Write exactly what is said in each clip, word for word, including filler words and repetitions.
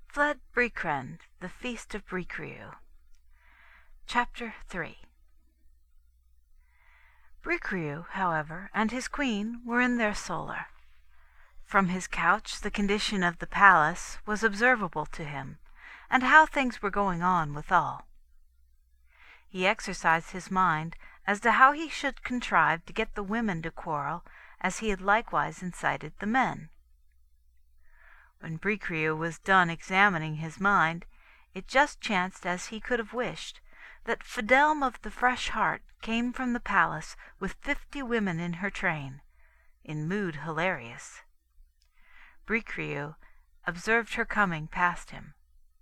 Fled Bricrind, the feast of Bricriu. Chapter three. Bricriu, however, and his queen were in their solar. From his couch the condition of the palace was observable to him, and how things were going on withal. He exercised his mind as to how he should contrive to get the women to quarrel, as he had likewise incited the men. When Bricriu was done examining his mind, it just chanced as he could have wished, that Fedelme of the Fresh Heart came from the palace with fifty women in her train, in mood hilarious. Bricriu observed her coming past him.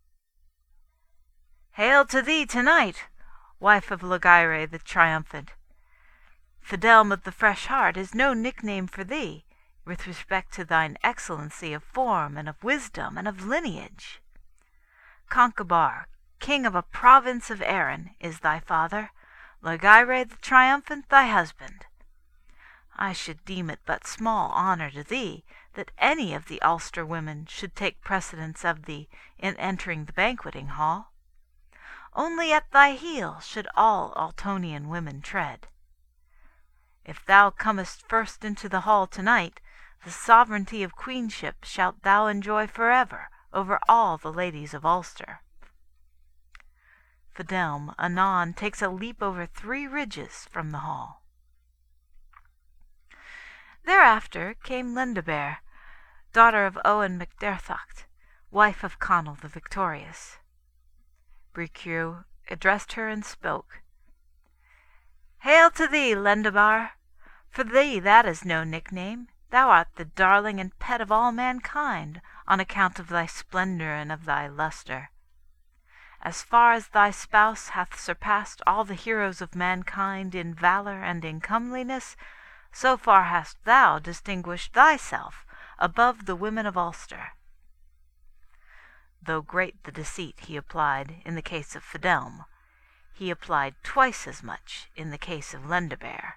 "Hail to thee to-night, wife of Laoghaire the triumphant! Fedelme of the Fresh Heart is no nickname for thee, with respect to thine excellency of form and of wisdom and of lineage. Concobar, king of a province of Erin, is thy father, Laoghaire the triumphant thy husband. I should deem it but small honour to thee that any of the Ulster women should take precedence of thee in entering the banqueting hall. Only at thy heel should all Ultonian women tread. If thou comest first into the hall to-night, the sovereignty of queenship shalt thou enjoy for ever over all the ladies of Ulster." Fedelme anon takes a leap over three ridges from the hall. Thereafter came Lendibert, daughter of Owen MacDurthacht, wife of Conall the Victorious. Bricriu addressed her and spoke. "Hail to thee, Lendibert! For thee that is no nickname. Thou art the darling and pet of all mankind, on account of thy splendour and of thy lustre. As far as thy spouse hath surpassed all the heroes of mankind in valour and in comeliness, so far hast thou distinguished thyself above the women of Ulster." Though great the deceit he applied in the case of Fedelme, he applied twice as much in the case of Lendibert.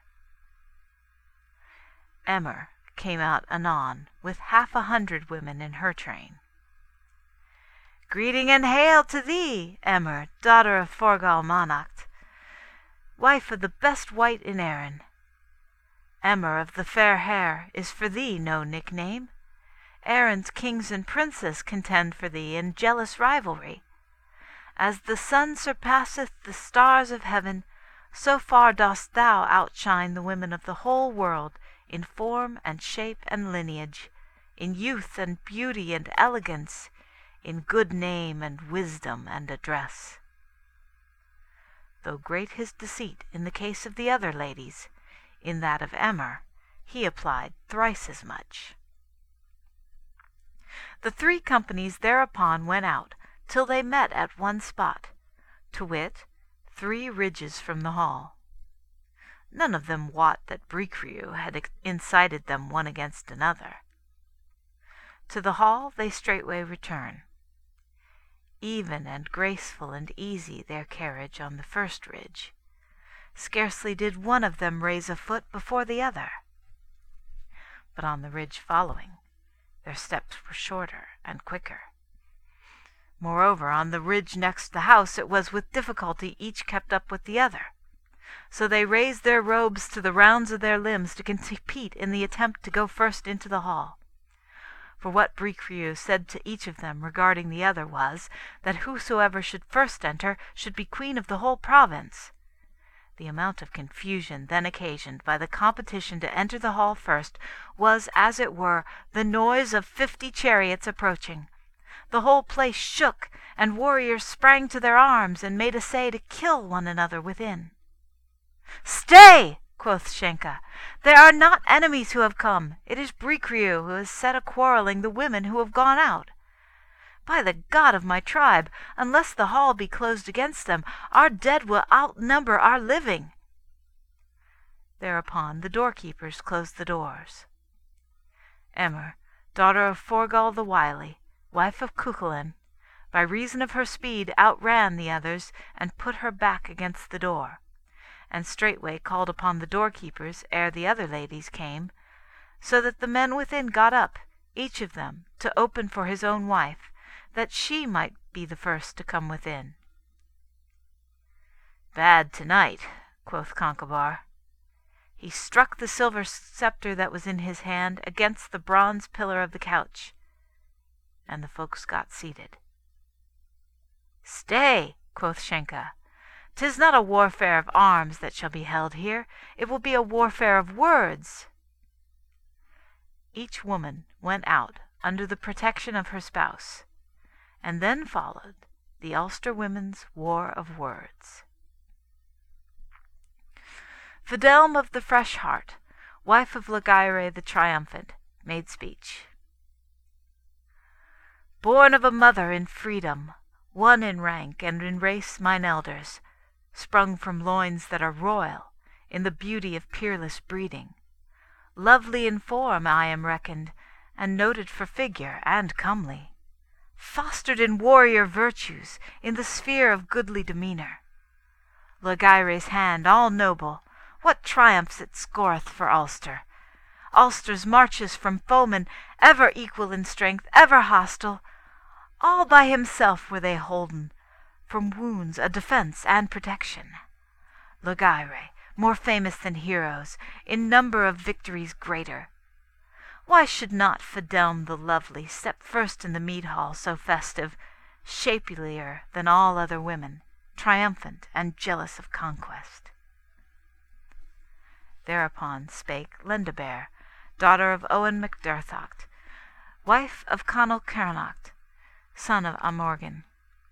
Emer came out anon with half a hundred women in her train. "Greeting and hail to thee, Emer, daughter of Forgall Monnacht, wife of the best wight in Erin. Emer of the fair hair is for thee no nickname. Erin's kings and princes contend for thee in jealous rivalry. As the sun surpasseth the stars of heaven, so far dost thou outshine the women of the whole world in form and shape and lineage, in youth and beauty and elegance, in good name and wisdom and address." Though great his deceit in the case of the other ladies, in that of Emer he applied thrice as much. The three companies thereupon went out till they met at one spot, to wit, three ridges from the hall. None of them wot that Bricriu had incited them one against another. To the hall they straightway return. Even and graceful and easy their carriage on the first ridge. Scarcely did one of them raise a foot before the other. But on the ridge following, their steps were shorter and quicker. Moreover, on the ridge next the house it was with difficulty each kept up with the other. So they raised their robes to the rounds of their limbs to compete in the attempt to go first into the hall. For what Bricriu said to each of them regarding the other was, that whosoever should first enter should be queen of the whole province. The amount of confusion then occasioned by the competition to enter the hall first was, as it were, the noise of fifty chariots approaching. The whole place shook, and warriors sprang to their arms and made essay to kill one another within. "Stay!" quoth Shenka. "There are not enemies who have come. It is Bricriu who has set a-quarrelling the women who have gone out. By the God of my tribe, unless the hall be closed against them, our dead will outnumber our living." Thereupon the doorkeepers closed the doors. Emer, daughter of Forgall the Wily, wife of Cuchulainn, by reason of her speed outran the others, and put her back against the door, and straightway called upon the doorkeepers ere the other ladies came, so that the men within got up, each of them, to open for his own wife, that she might be the first to come within. "Bad to-night," quoth Concobar. He struck the silver sceptre that was in his hand against the bronze pillar of the couch, and the folks got seated. "Stay," quoth Shenka. "'Tis not a warfare of arms that shall be held here. It will be a warfare of words." Each woman went out under the protection of her spouse, and then followed the Ulster women's war of words. Fidelme of the Fresh Heart, wife of Laeghaire the Triumphant, made speech. "Born of a mother in freedom, one in rank and in race mine elders, sprung from loins that are royal, in the beauty of peerless breeding. Lovely in form I am reckoned, and noted for figure and comely. Fostered in warrior virtues, in the sphere of goodly demeanour. Laeghaire's hand all noble, what triumphs it scoreth for Ulster! Ulster's marches from foemen, ever equal in strength, ever hostile. All by himself were they holden, from wounds a defence and protection. Laeghaire, more famous than heroes, in number of victories greater. Why should not Fidelme the lovely step first in the mead hall so festive, shapelier than all other women, triumphant and jealous of conquest?" Thereupon spake Lendibere, daughter of Owen MacDurthach, wife of Conall Cernach, son of Amorgan.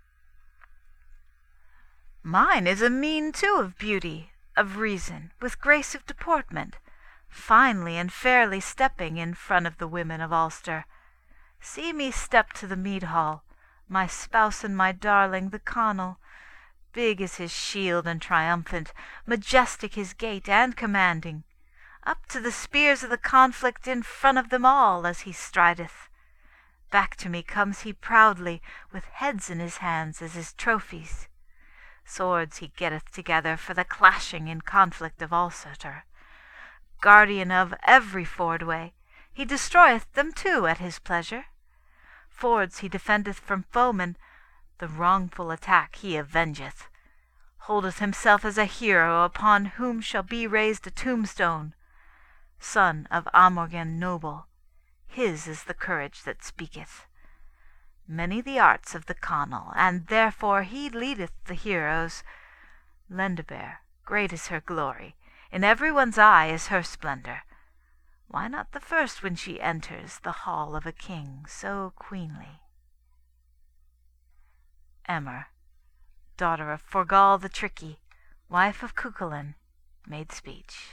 "Mine is a mien too of beauty, of reason, with grace of deportment, finely and fairly stepping in front of the women of Ulster. See me step to the mead hall, my spouse and my darling, the Conall. Big is his shield and triumphant, majestic his gait and commanding. Up to the spears of the conflict in front of them all as he strideth. Back to me comes he proudly, with heads in his hands as his trophies. Swords he getteth together for the clashing in conflict of Ulster. Guardian of every fordway, he destroyeth them too at his pleasure. Fords he defendeth from foemen, the wrongful attack he avengeth. Holdeth himself as a hero upon whom shall be raised a tombstone. Son of Amorgan noble, his is the courage that speaketh. Many the arts of the Conall, and therefore he leadeth the heroes. Lendibere, great is her glory, in every one's eye is her splendour. Why not the first when she enters the hall of a king so queenly?" Emer, daughter of Forgall the Tricky, wife of Cuchulainn, made speech.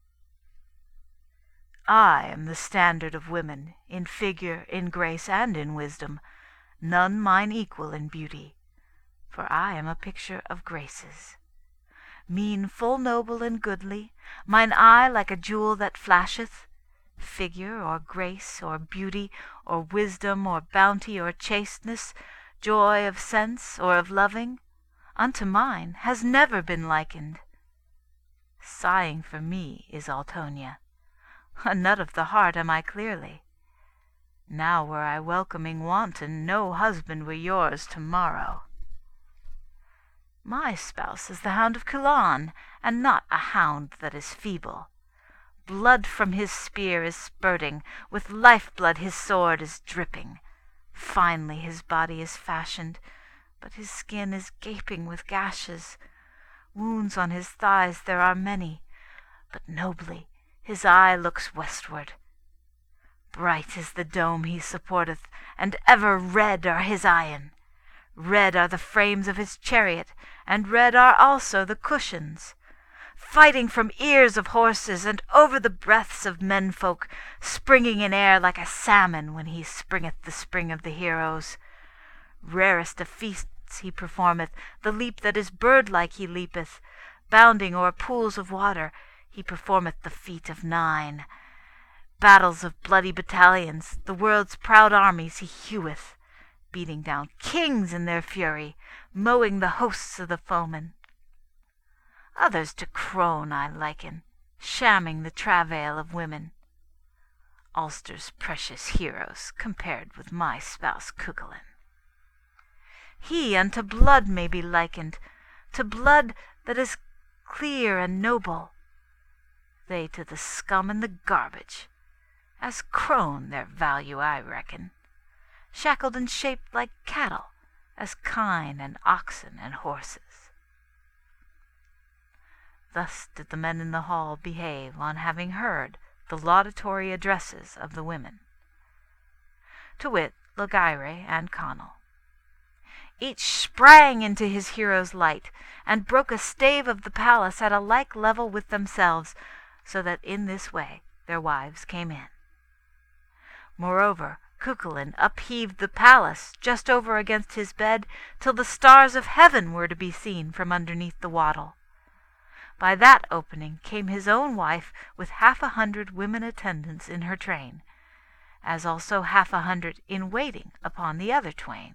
"I am the standard of women, in figure, in grace, and in wisdom, none mine equal in beauty, for I am a picture of graces. Mien full noble and goodly, mine eye like a jewel that flasheth. Figure, or grace, or beauty, or wisdom, or bounty, or chasteness, joy of sense, or of loving, unto mine has never been likened. Sighing for me is Ultonia. A nut of the heart am I clearly. Now were I welcoming wanton, no husband were yours to-morrow. My spouse is the hound of Culann, and not a hound that is feeble. Blood from his spear is spurting, with life-blood his sword is dripping. Finely his body is fashioned, but his skin is gaping with gashes. Wounds on his thighs there are many, but nobly his eye looks westward. Bright is the dome he supporteth, and ever red are his eyen. Red are the frames of his chariot, and red are also the cushions. Fighting from ears of horses, and over the breaths of menfolk, springing in air like a salmon when he springeth the spring of the heroes. Rarest of feasts he performeth, the leap that is bird-like he leapeth. Bounding o'er pools of water, he performeth the feat of nine. Battles of bloody battalions, the world's proud armies he heweth, beating down kings in their fury, mowing the hosts of the foemen. Others to crone I liken, shamming the travail of women. Ulster's precious heroes compared with my spouse Cuchulainn. He unto blood may be likened, to blood that is clear and noble, they to the scum and the garbage. As crone their value I reckon, shackled and shaped like cattle, as kine and oxen and horses." Thus did the men in the hall behave on having heard the laudatory addresses of the women, to wit, Laoghaire and Conall. Each sprang into his hero's light, and broke a stave of the palace at a like level with themselves, so that in this way their wives came in. Moreover, Cuchulainn upheaved the palace just over against his bed, till the stars of heaven were to be seen from underneath the wattle. By that opening came his own wife with half a hundred women attendants in her train, as also half a hundred in waiting upon the other twain.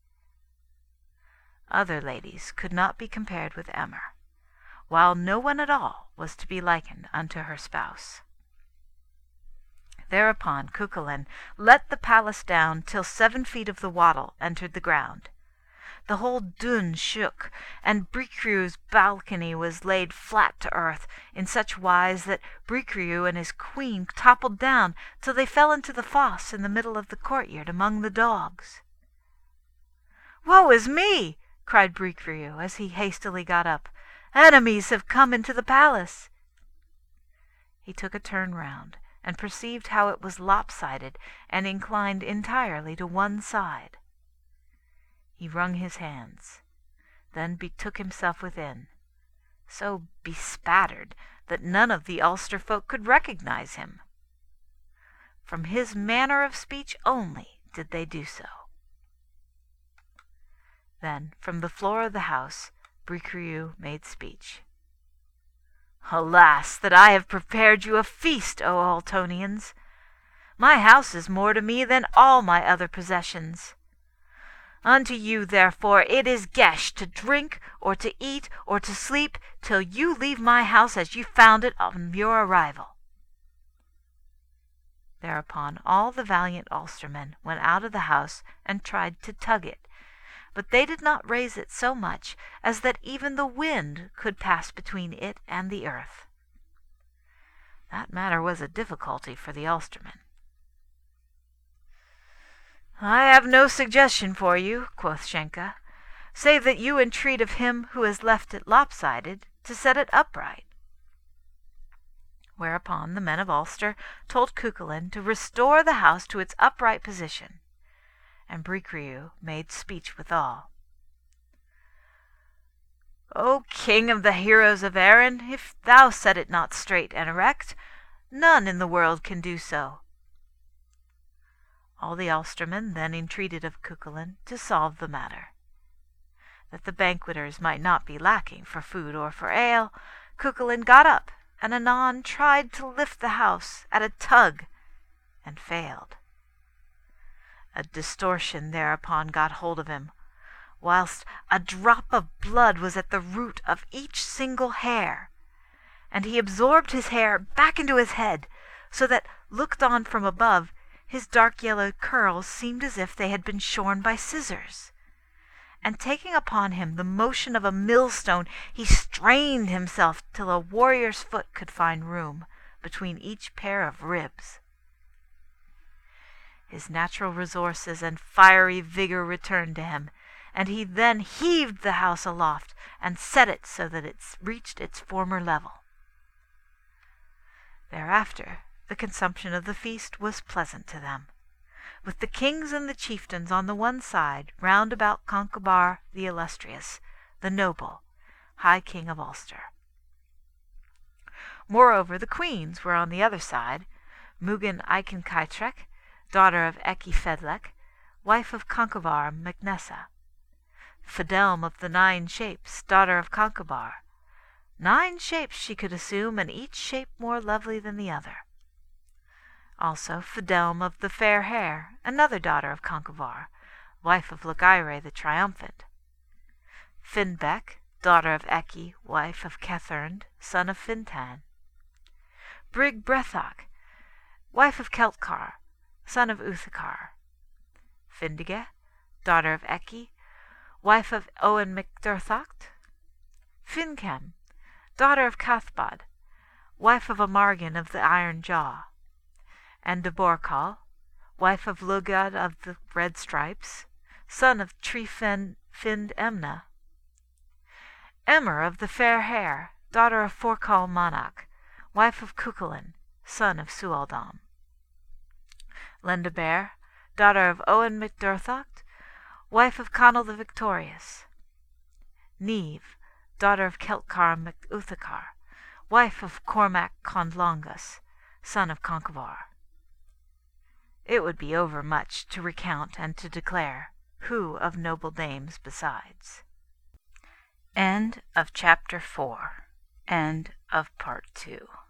Other ladies could not be compared with Emer, while no one at all was to be likened unto her spouse. Thereupon Cuchulainn let the palace down till seven feet of the wattle entered the ground. The whole dun shook, and Bricriu's balcony was laid flat to earth, in such wise that Bricriu and his queen toppled down till they fell into the fosse in the middle of the courtyard among the dogs. "Woe is me!" cried Bricriu, as he hastily got up. "Enemies have come into the palace." He took a turn round, and perceived how it was lopsided and inclined entirely to one side. He wrung his hands, then betook himself within, so bespattered that none of the Ulster folk could recognize him. From his manner of speech only did they do so. Then from the floor of the house Bricriu made speech. "Alas, that I have prepared you a feast, O Ultonians! My house is more to me than all my other possessions. Unto you, therefore, it is gesh to drink, or to eat, or to sleep, till you leave my house as you found it on your arrival." Thereupon all the valiant Ulstermen went out of the house and tried to tug it, but they did not raise it so much as that even the wind could pass between it and the earth. That matter was a difficulty for the Ulstermen. "I have no suggestion for you," quoth Shenka, "save that you entreat of him who has left it lopsided to set it upright." Whereupon the men of Ulster told Cuchulainn to restore the house to its upright position, and Bricriu made speech withal. "O King of the heroes of Erin, if thou set it not straight and erect, none in the world can do so." All the Ulstermen then entreated of Cuchulainn to solve the matter. That the banqueters might not be lacking for food or for ale, Cuchulainn got up and anon tried to lift the house at a tug, and failed. A distortion thereupon got hold of him, whilst a drop of blood was at the root of each single hair, and he absorbed his hair back into his head, so that, looked on from above, his dark yellow curls seemed as if they had been shorn by scissors. And taking upon him the motion of a millstone, he strained himself till a warrior's foot could find room between each pair of ribs. His natural resources and fiery vigor returned to him, and he then heaved the house aloft and set it so that it reached its former level. Thereafter the consumption of the feast was pleasant to them, with the kings and the chieftains on the one side round about Concobar the illustrious, the noble, high king of Ulster. Moreover, the queens were on the other side, Mugan Aiken Caithrec, daughter of Eccy Fedlec, wife of Concobar mac Nessa, Fidelm of the Nine Shapes, daughter of Concobar. Nine shapes she could assume, and each shape more lovely than the other. Also Fidelm of the Fair Hair, another daughter of Concobar, wife of Laoghaire the Triumphant. Finbec, daughter of Eccy, wife of Cetherned, son of Fintan. Brig Brethach, wife of Celtcar, son of Uthakar. Findige, daughter of Eccy, wife of Owen MacDurthacht. Fincam, daughter of Cathbad, wife of Amargin of the Iron Jaw. And Deborcal, wife of Lugad of the Red Stripes, son of Trefind Emna. Emmer of the Fair Hair, daughter of Forcal Monach, wife of Cuchulain, son of Sualdam. Lendabere, daughter of Owen MacDurthacht, wife of Conall the Victorious. Neve, daughter of Celtcar MacUthachar, wife of Cormac Condlongus, son of Concobar. It would be overmuch to recount and to declare who of noble dames besides. End of chapter four. End of part two.